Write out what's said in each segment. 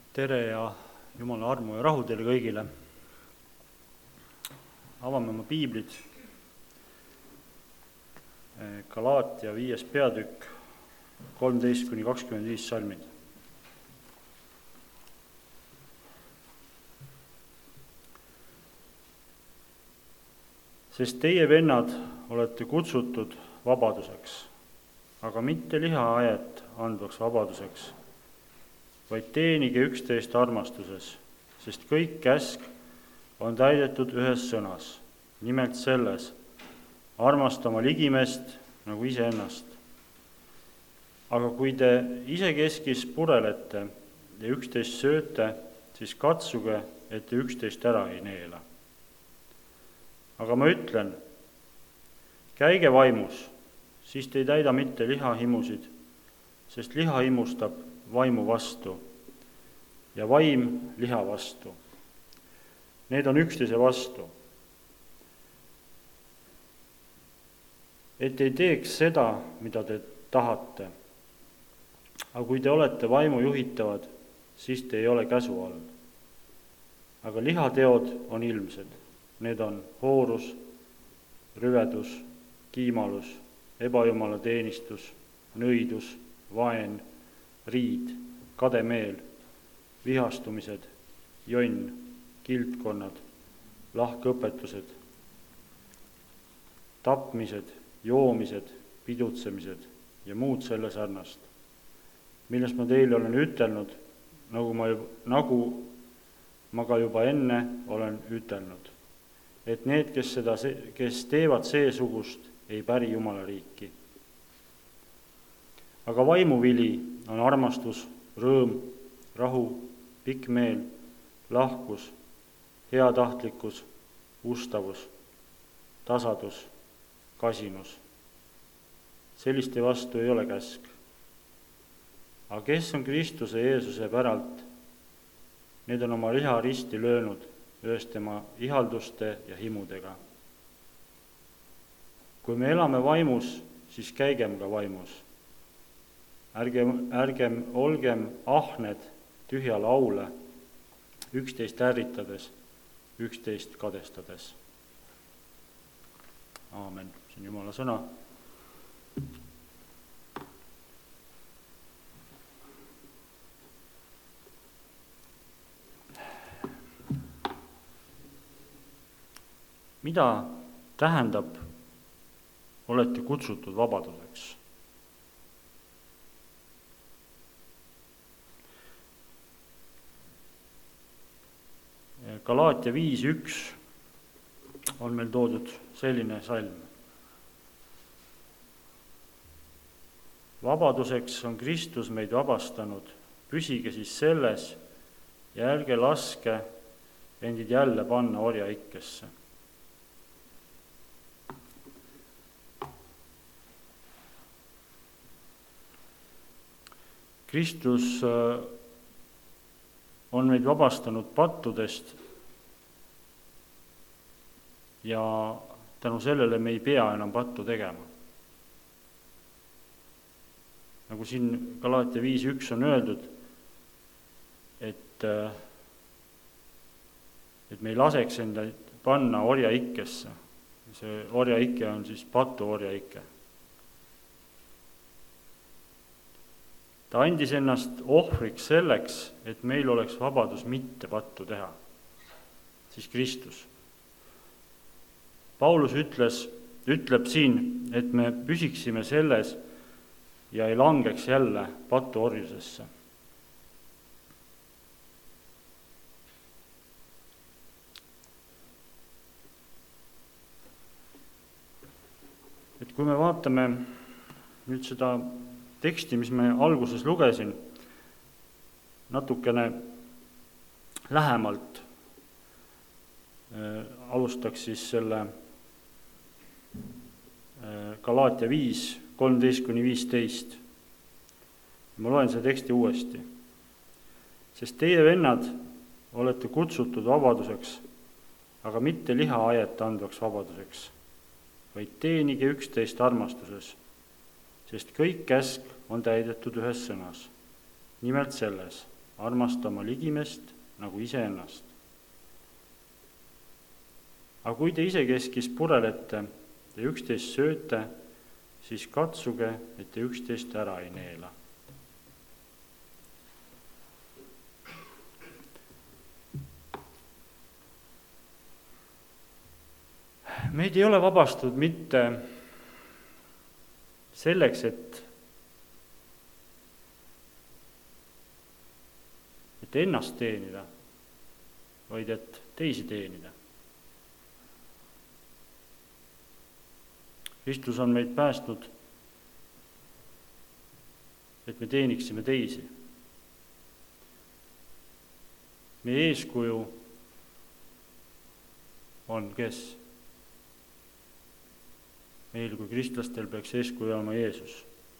Tere ja Jumala armu ja rahu teile kõigile. Avame oma piiblid. Galaatia 5. peatükk, 13-25 salmid. Sest teie, vennad, olete kutsutud vabaduseks, aga mitte lihaajet andvaks vabaduseks, vaid teenige üksteist armastuses, sest kõik käsk on täidetud ühes sõnas, nimelt selles: armasta oma ligimest nagu iseennast. Aga kui te isekeskis purelete ja üksteist sööte, siis katsuge, et te üksteist ära ei neela. Aga ma ütlen, käige vaimus, siis te ei täida mitte lihahimusid, sest liha himustab vaimu vastu ja vaim liha vastu. Need on üksteise vastu. Et ei teeks seda, mida te tahate. Aga kui te olete vaimu juhitavad, siis te ei ole käsu all. Aga lihateod on ilmsed. Need on hoorus, rüvedus, kiimalus, ebajumala teenistus, nõidus, vaen, riid, kademeel, vihastumised, jonn, kiltkonnad, lahkõpetused, tapmised, joomised, pidutsemised ja muud selle sarnast, millest ma teile olen ütelnud, nagu ma ka juba enne olen ütelnud, et need, kes teevad seesugust, ei päri Jumala riiki. Aga vaimuvili on armastus, rõõm, rahu, pikk meel, lahkus, heatahtlikkus, ustavus, tasadus, kasinus. Selliste vastu ei ole käsk. Aga kes on Kristuse Jeesuse päralt, need on oma liha risti löönud ühes tema ihalduste ja himudega. Kui me elame vaimus, siis käigem ka vaimus. Ärgem olgem ahned tühjale aule, üksteist ärritades, üksteist kadestades. Aamen. See on Jumala sõna. Mida tähendab, olete kutsutud vabaduseks? Galaatia 5.1 on meil toodud selline salm. Vabaduseks on Kristus meid vabastanud, püsige siis selles ja ärge laske endid jälle panna orjaikkesse. Kristus on meid vabastanud pattudest ja tänu sellele me ei pea enam pattu tegema. Nagu siin Galaatia 5.1 on öeldud, et me ei laseks enda panna orjaikkesse. See orjaike on siis patu orjaike. Ta andis ennast ohvriks selleks, et meil oleks vabadus mitte pattu teha. Siis Kristus. Paulus ütleb siin, et me püsiksime selles ja ei langeks jälle patu orjusesse. Et kui me vaatame nüüd seda teksti, mis me alguses lugesin, natukene lähemalt, alustaks siis selle Galaatia 5, 13-15. Ma loen selle teksti uuesti. Sest teie, vennad, olete kutsutud vabaduseks, aga mitte lihaajet andvaks vabaduseks, vaid teenige üksteist armastuses, sest kõik käsk on täidetud ühes sõnas, nimelt selles: armasta oma ligimest nagu iseennast. Aga kui te isekeskis purelete ja üksteist sööte, siis katsuge, et te üksteist ära ei neela. Meid ei ole vabastatud mitte selleks, et ennast teenida, vaid et teisi teenida. Kristus on meid päästnud, et me teeniksime teisi. Meie eeskuju on kes? Meil kui kristlastel peaks eeskuju olema Jeesus.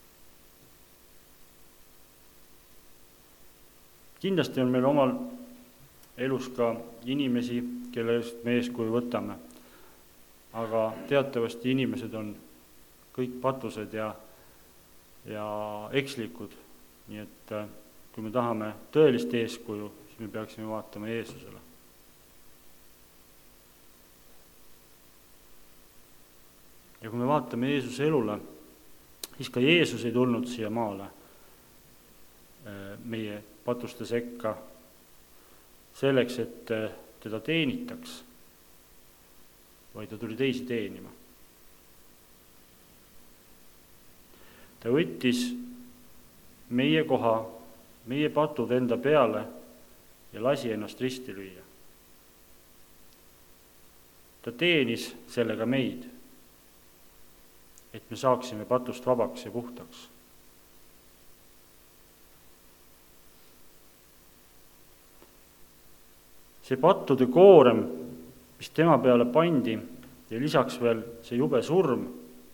Kindlasti on meil omal elus ka inimesi, kellest me eeskuju võtame. Aga teatavasti inimesed on kõik patused ja ekslikud. Nii et kui me tahame tõelist eeskuju, siis me peaksime vaatama Jeesusele. Ja kui me vaatame Jeesuse elule, siis ka Jeesus ei tulnud siia maale meie patuste sekka selleks, et teda teenitaks, vaid ta tuli teisi teenima. Ta võttis meie koha, meie patud enda peale ja lasi ennast risti lüüa. Ta teenis sellega meid, et me saaksime patust vabaks ja puhtaks. See pattude koorem, mis tema peale pandi ja lisaks veel see jube surm,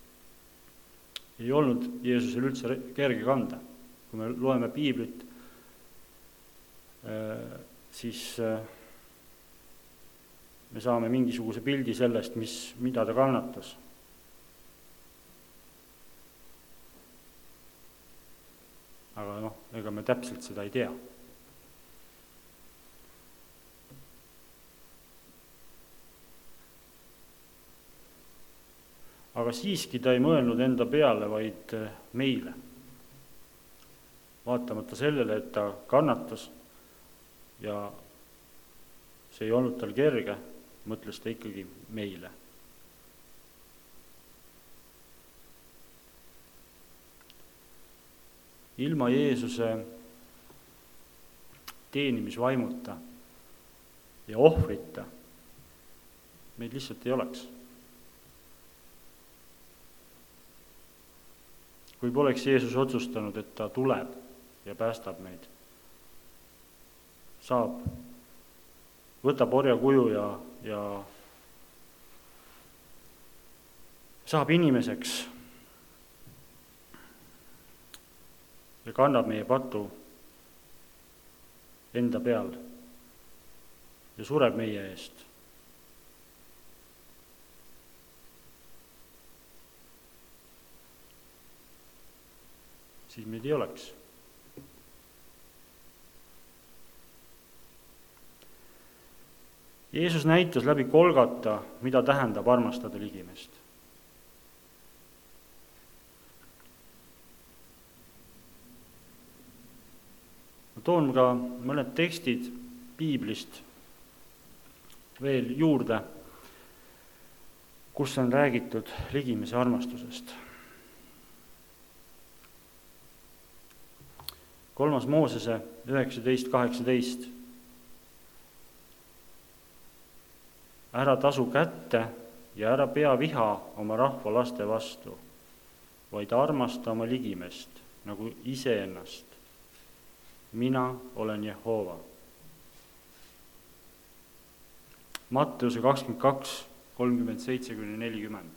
ei olnud Jeesusel üldse kerge kanda. Kui me loeme piiblit, siis me saame mingisuguse pildi sellest, mida ta kannatas. Aga ega me täpselt seda ei tea. Aga siiski ta ei mõelnud enda peale, vaid meile. Vaatamata sellele, et ta kannatas ja see ei olnud tal kerge, mõtles ta ikkagi meile. Ilma Jeesuse teenimisvaimuta ja ohvrita meid lihtsalt ei oleks. Kui poleks Jeesus otsustanud, et ta tuleb ja päästab meid, võtab orja kuju ja saab inimeseks ja kannab meie patu enda peal ja sureb meie eest. Siis meid ei oleks. Jeesus näitas läbi Golgata, mida tähendab armastada ligimest. Ma toon ka mõned tekstid piiblist veel juurde, kus on räägitud ligimese armastusest. 3. Moosese 19.18. Ära tasu kätte ja ära pea viha oma rahva laste vastu, vaid armasta oma ligimest nagu iseennast. Mina olen Jehova. Matteuse 22:37-40.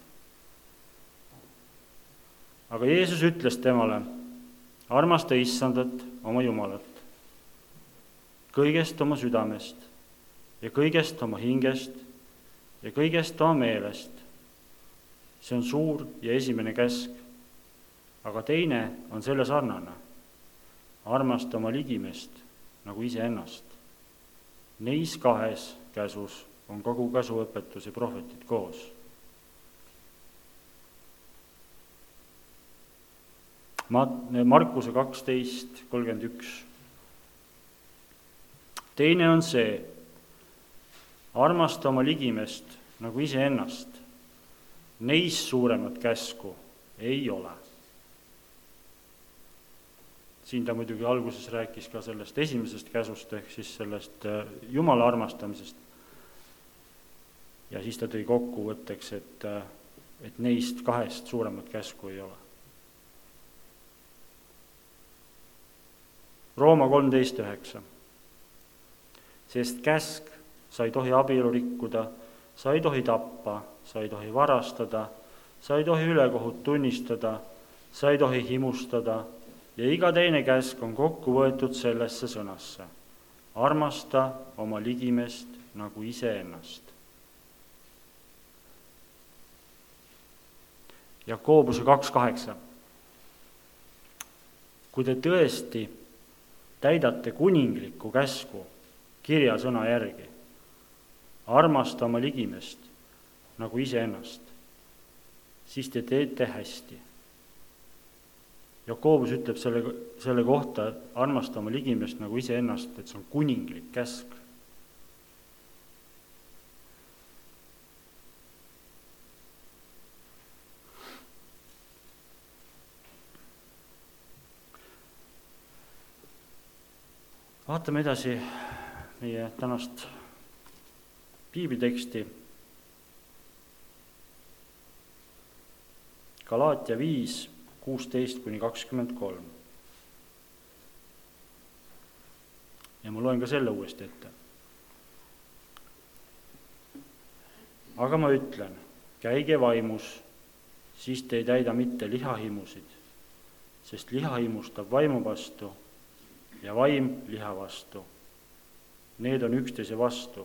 Aga Jeesus ütles temale, armasta Issandat, oma Jumalat, kõigest oma südamest ja kõigest oma hingest ja kõigest oma meelest. See on suur ja esimene käsk, aga teine on selle sarnane. Armasta oma ligimest nagu iseennast. Neis kahes käsus on kogu käsuõpetus ja prohvetid koos. Markuse 12:31. Teine on see, armasta oma ligimest nagu iseennast. Neis suuremat käsku ei ole. Siin ta muidugi alguses rääkis ka sellest esimesest käsust, ehk siis sellest Jumala armastamisest. Ja siis ta tõi kokkuvõtteks, et neist kahest suuremat käsku ei ole. Rooma 13:9. Sest käsk, sa ei tohi abielu rikkuda, sa ei tohi tappa, sa ei tohi varastada, sa ei tohi ülekohut tunnistada, sa ei tohi himustada ja iga teine käsk on kokku võetud sellesse sõnasse. Armasta oma ligimest nagu iseennast. Jakobuse 2:8. Kui te tõesti täidate kuninglikku käsku kirjasõna järgi, armasta oma ligimest nagu iseennast, siis te teete hästi. Jakobus ütleb selle kohta, armasta oma ligimest nagu iseennast, et see on kuninglik käsk. Vaatame edasi meie tänast piibliteksti. Galaatia 5:16-23. Ja ma loen ka selle uuesti ette. Aga ma ütlen, käige vaimus, siis te ei täida mitte lihahimusid, sest liha himustab vaimu vastu ja vaim liha vastu. Need on üksteise vastu,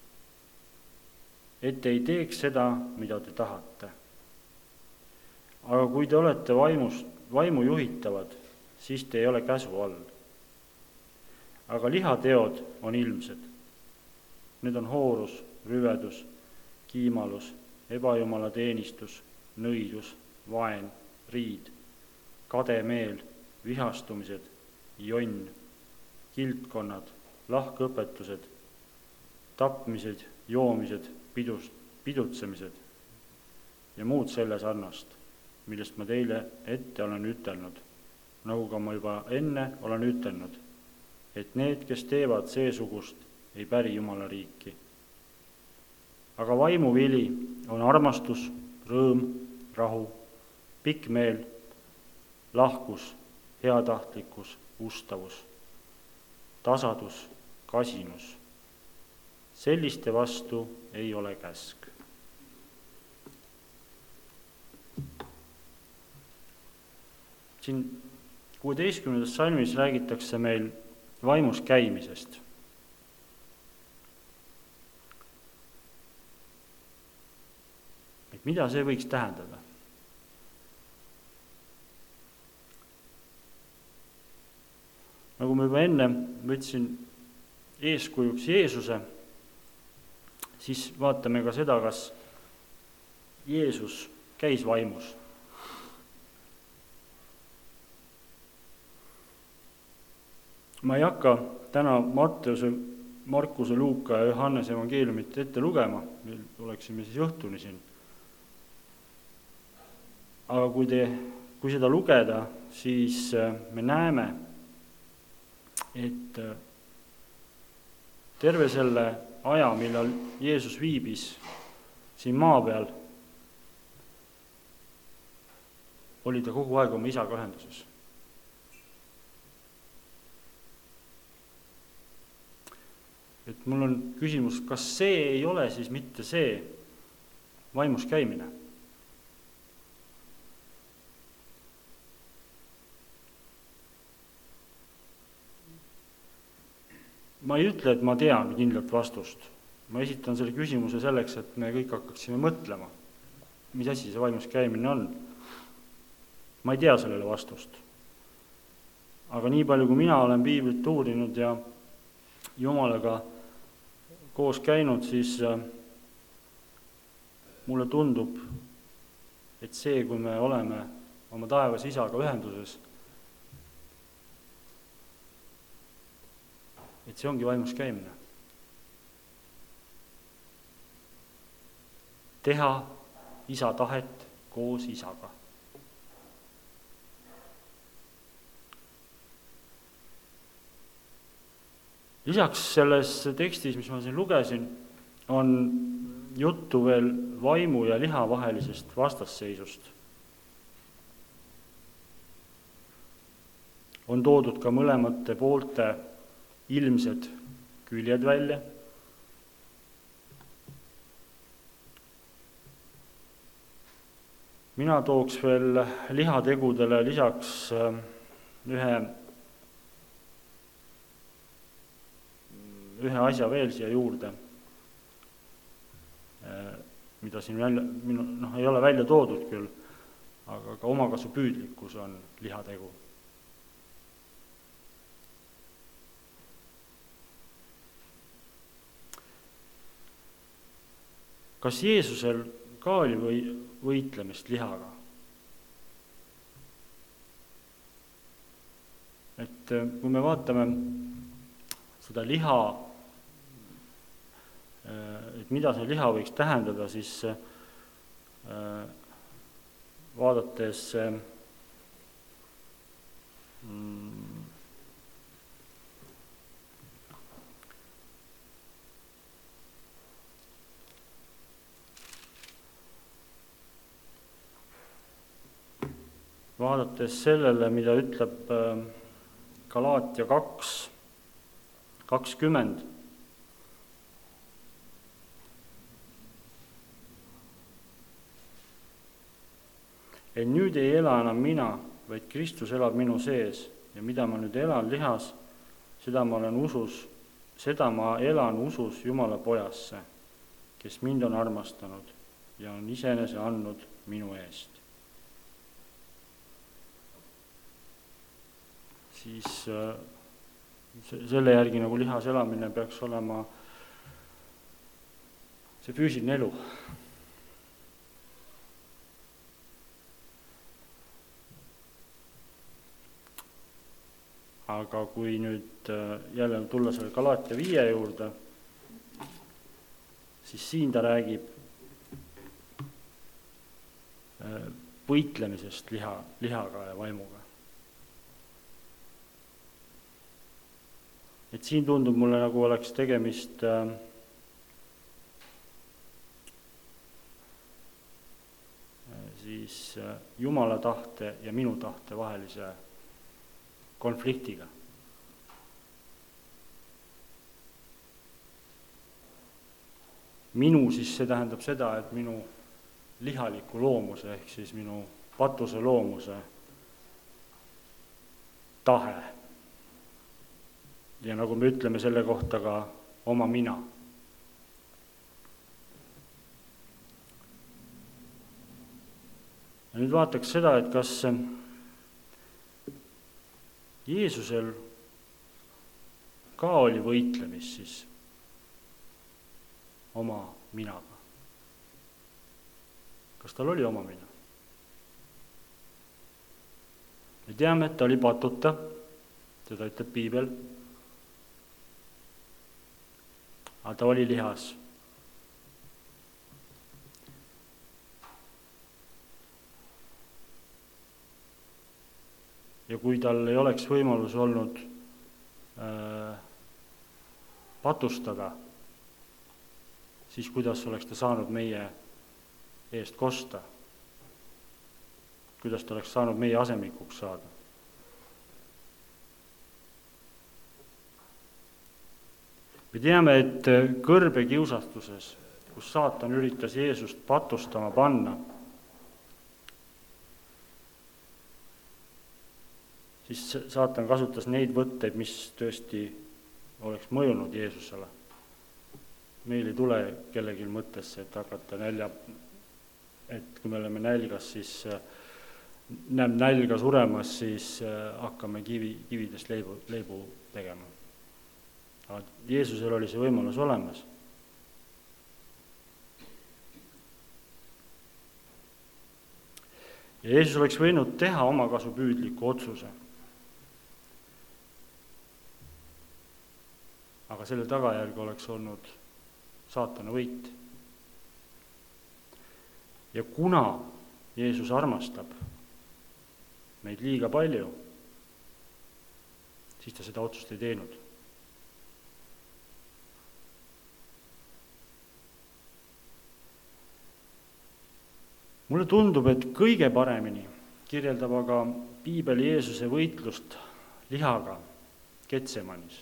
et te ei teeks seda, mida te tahate. Aga kui te olete vaimu juhitavad, siis te ei ole käsu all. Aga lihateod on ilmsed. Need on hoorus, rüvedus, kiimalus, ebajumala teenistus, nõidus, vaen, riid, kademeel, vihastumised, jonn, kiltkonnad, lahkõpetused, tapmised, joomised, pidutsemised ja muud selle sarnast, millest ma teile ette olen ütelnud, nagu ka ma juba enne olen ütelnud, et need, kes teevad seesugust, ei päri Jumala riiki. Aga vaimuvili on armastus, rõõm, rahu, pikk meel, lahkus, heatahtlikkus, ustavus, tasadus, kasinus. Selliste vastu ei ole käsk. Siin 16. salmis räägitakse meil vaimus käimisest. Et mida see võiks tähendada? Nagu ma juba enne võtsin eeskujuks Jeesuse, siis vaatame ka seda, kas Jeesus käis vaimus. Ma ei hakka täna Matteuse, Markuse, Luuka ja Johannese evangeeliumit ette lugema, meil oleksime siis õhtuni siin. Aga kui seda lugeda, siis me näeme, et terve selle aja, millal Jeesus viibis siin maa peal, oli ta kogu aeg oma isaga ühenduses. Et mul on küsimus, kas see ei ole siis mitte see vaimus käimine? Ma ei ütle, et ma tean kindlat vastust. Ma esitan selle küsimuse selleks, et me kõik hakkaksime mõtlema, mis asi see vaimus käimine on. Ma ei tea sellele vastust. Aga nii palju, kui mina olen piiblit uurinud ja Jumalaga koos käinud, siis mulle tundub, et see, kui me oleme oma taevas Isaga ühenduses, et see ongi vaimus käimine. Teha Isa tahet koos Isaga. Lisaks selles tekstis, mis ma siin lugesin, on juttu veel vaimu ja liha vahelisest vastasseisust. On toodud ka mõlemate poolte ilmsed küljed välja. Mina tooks veel lihategudele lisaks ühe asja veel siia juurde, mida siin ei ole välja toodud küll, aga ka omakasupüüdlikkus on lihategu. Kas Jeesusel ka oli võitlemist lihaga? Et kui me vaatame seda liha, et mida see liha võiks tähendada, siis vaadates sellele, mida ütleb Galaatia 2:20, et nüüd ei ela enam mina, vaid Kristus elab minu sees ja mida ma nüüd elan lihas, seda ma elan usus Jumala pojasse, kes mind on armastanud ja on iseenese andnud minu eest. Siis selle järgi nagu lihas elamine peaks olema see füüsiline elu. Aga kui nüüd jälle tulla selle Galaatia 5 juurde, siis siin ta räägib võitlemisest lihaga ja vaimuga. Et siin tundub mulle, nagu oleks tegemist siis Jumala tahte ja minu tahte vahelise konfliktiga. Minu siis see tähendab seda, et minu lihaliku loomuse ehk siis minu patuse loomuse tahe. Ja nagu me ütleme selle kohta ka oma mina. Ja nüüd vaataks seda, et kas Jeesusel ka oli võitlemist siis oma minaga. Kas tal oli oma mina? Me teame, et ta oli patuta, seda ütleb Piibel, aga ta oli lihas. Ja kui tal ei oleks võimalus olnud patustada, siis kuidas oleks ta saanud meie eest kosta? Kuidas ta oleks saanud meie asemikuks saada? Me teame, et kõrbekiusastuses, kus saatan üritas Jeesust patustama panna, siis saatan kasutas neid võtteid, mis tõesti oleks mõjunud Jeesusele. Meil ei tule kellelgi mõttesse, et hakata et kui me oleme nälgas, siis näeb nälga suremas, siis hakkame kividest leibu tegema. Aga Jeesusel oli see võimalus olemas. Ja Jeesus oleks võinud teha omakasupüüdliku otsuse. Aga selle tagajärg oleks olnud saatana võit. Ja kuna Jeesus armastab meid liiga palju, siis ta seda otsust ei teinud. Mulle tundub, et kõige paremini kirjeldab aga piibel Jeesuse võitlust lihaga Getsemanis.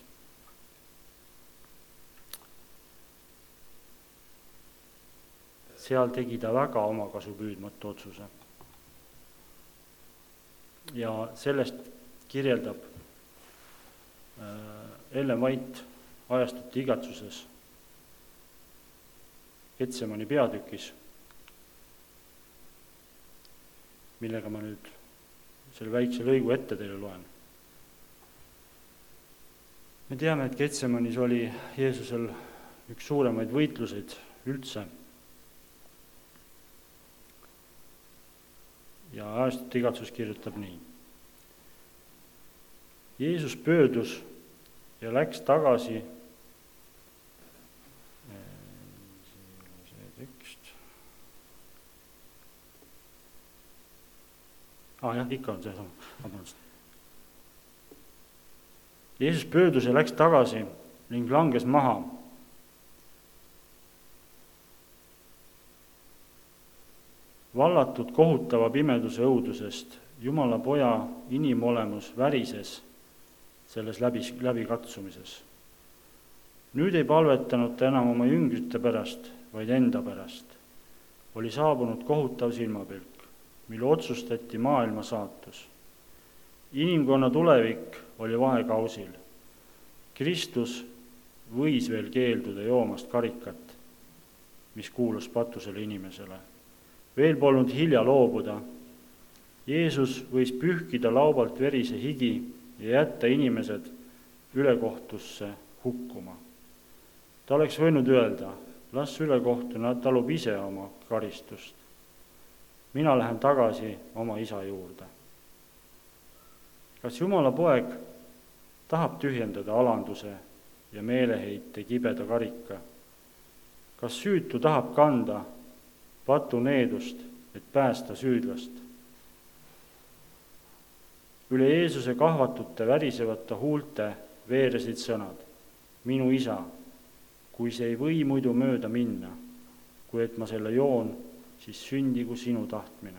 Seal tegi ta väga omakasupüüdmatu otsuse. Ja sellest kirjeldab Ellen White ajastute igatsuses Getsemani peatükis, millega ma nüüd selle väikse lõigu ette teile loen. Me teame, et Getsemanis oli Jeesusel üks suuremaid võitluseid üldse. Ja ajastute igatsus kirjutab nii. Jeesus pöördus ja läks tagasi ikka on see sama. Jeesus pöördus ja läks tagasi ning langes maha. Vallatud kohutava pimeduse õudusest Jumala poja inimolemus värises selles läbikatsumises. Nüüd ei palvetanud ta enam oma jüngrite pärast, vaid enda pärast. Oli saabunud kohutav silmapilk, mille otsustati maailma saatus. Inimkonna tulevik oli vahekausil. Kristus võis veel keelduda joomast karikat, mis kuulus patusele inimesele. Veel polnud hilja loobuda. Jeesus võis pühkida laubalt verise higi ja jätta inimesed ülekohtusse hukkuma. Ta oleks võinud öelda, las ülekohtuna talub ise oma karistust. Mina lähen tagasi oma isa juurde. Kas Jumala poeg tahab tühjendada alanduse ja meeleheite kibeda karika? Kas süütu tahab kanda patu needust, et päästa süüdlast? Üle Jeesuse kahvatute värisevate huulte veeresid sõnad. Minu isa, kui see ei või muidu mööda minna, kui et ma selle joon, siis sündigu sinu tahtmine.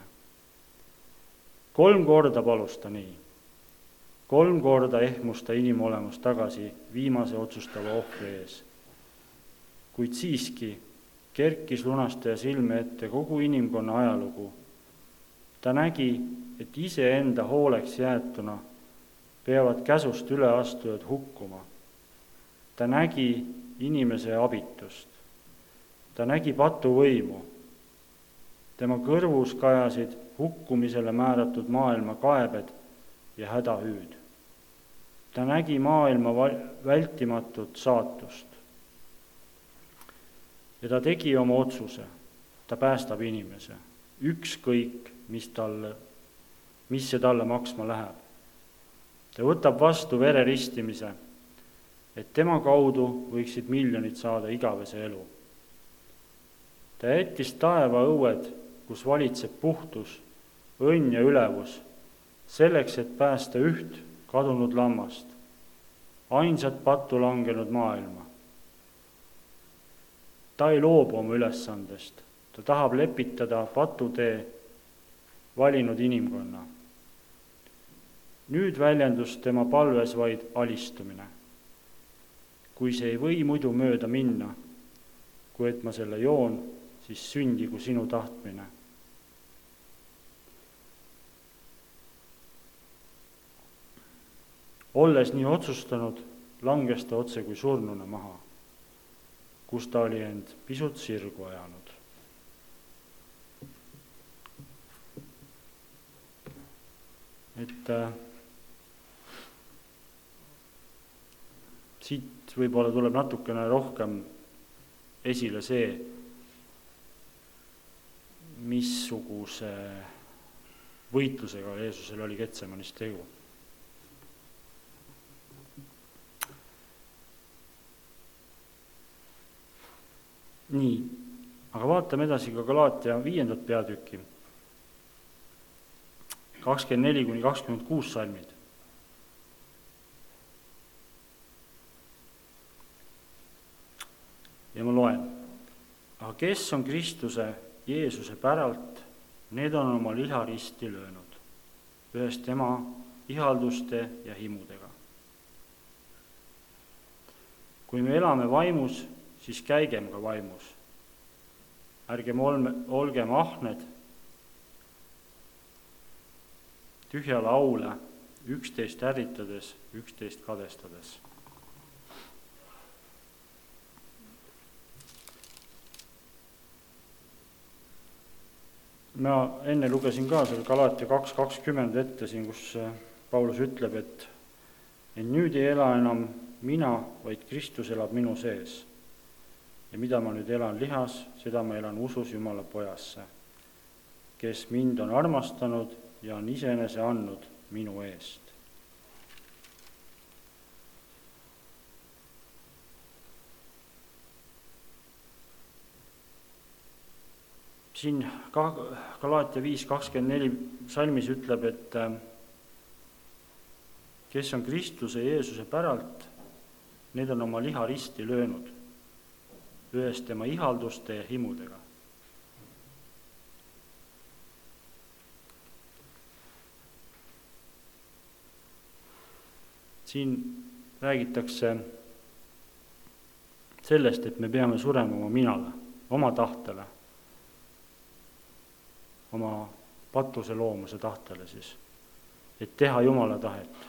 3 korda palus ta nii. 3 korda ehmus ta inimolemus tagasi viimase otsustava ohvri ees. Kuid siiski kerkis lunastaja silme ette kogu inimkonna ajalugu. Ta nägi, et iseenda hooleks jäetuna peavad käsust üleastujad hukkuma. Ta nägi inimese abitust. Ta nägi patuvõimu. Tema kõrvus kajasid hukkumisele määratud maailma kaebed ja hädahüüd. Ta nägi maailma vältimatut saatust. Ja ta tegi oma otsuse. Ta päästab inimese. Ükskõik, mis see talle maksma läheb. Ta võtab vastu vereristimise, et tema kaudu võiksid miljonid saada igavese elu. Ta jättis taeva õued, kus valitseb puhtus, õnn ja ülevus, selleks, et päästa üht kadunud lammast, ainsat pattu langenud maailma. Ta ei loobu oma ülesandest, ta tahab lepitada patutee valinud inimkonna. Nüüd väljendus tema palves vaid alistumine. Kui see ei või muidu mööda minna, kui et ma selle joon, siis sündigu sinu tahtmine. Olles nii otsustanud, langes ta otse kui surnuna maha, kus ta oli end pisut sirgu ajanud. siit võib-olla tuleb natukene rohkem esile see, missuguse võitlusega Jeesusel oli Getsemanis tegu. Nii, aga vaatame edasi ka Galaatia 5. peatükki, 24-26 salmid. Ja ma loen, aga kes on Kristuse Jeesuse päralt, need on oma liha risti löönud, ühes tema ihalduste ja himudega. Kui me elame vaimus, siis käigem ka vaimus. Ärgem olgem ahned, tühjale aule, üksteist ärritades, üksteist kadestades. Ma enne lugesin ka selle Galaatia 2.20 ette siin, kus Paulus ütleb, et nüüd ei ela enam mina, vaid Kristus elab minu sees. Ja mida ma nüüd elan lihas, seda ma elan usus Jumala pojasse, kes mind on armastanud ja on iseenese andnud minu eest. Siin Galaatia 5.24 salmis ütleb, et kes on Kristuse Jeesuse päralt, need on oma liha risti löönud, ühes tema ihalduste ja himudega. Siin räägitakse sellest, et me peame surema oma minale, oma tahtele, oma patuse loomuse tahtele siis, et teha Jumala tahet.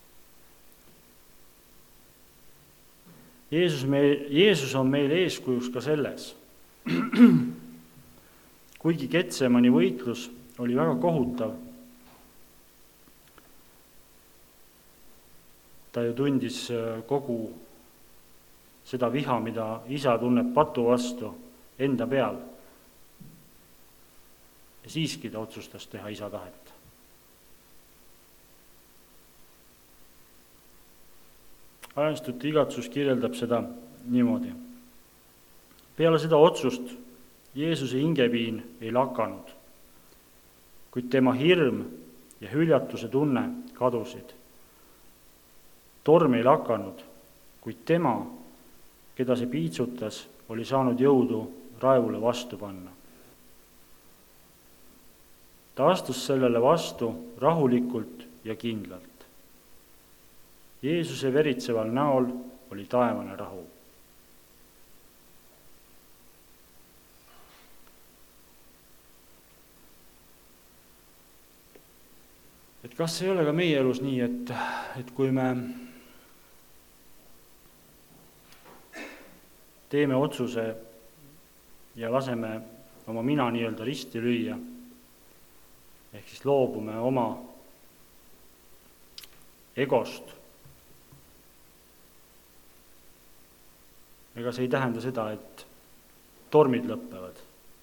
Jeesus on meil eeskujuks ka selles. Kuigi Getsemani võitlus oli väga kohutav, ta ju tundis kogu seda viha, mida isa tunneb patu vastu enda peal. Ja siiski ta otsustas teha isa tahet. Ajastute igatsus kirjeldab seda niimoodi. Peale seda otsust Jeesuse hingepiin ei lakanud, kuid tema hirm ja hüljatuse tunne kadusid. Torm ei lakanud, kuid tema, keda see piitsutas, oli saanud jõudu raevule vastu panna. Ta astus sellele vastu rahulikult ja kindlalt. Jeesuse veritseval näol oli taevane rahu. Et kas ei ole ka meie elus nii, et kui me teeme otsuse ja laseme oma mina nii-öelda risti lüüa, ehk siis loobume oma egost. Ega see ei tähenda seda, et tormid lõppevad.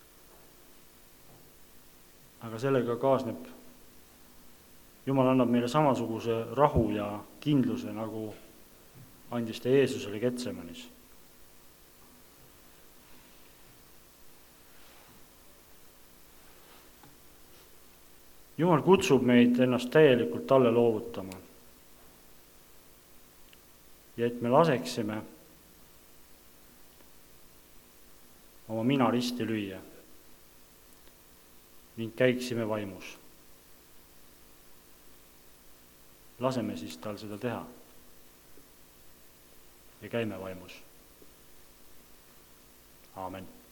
Aga sellega kaasneb, Jumal annab meile samasuguse rahu ja kindluse, nagu andis ta Jeesusele Getsemanis. Jumal kutsub meid ennast täielikult talle loovutama ja et me laseksime oma mina risti lüüa ning käiksime vaimus. Laseme siis tal seda teha ja käime vaimus. Aamen.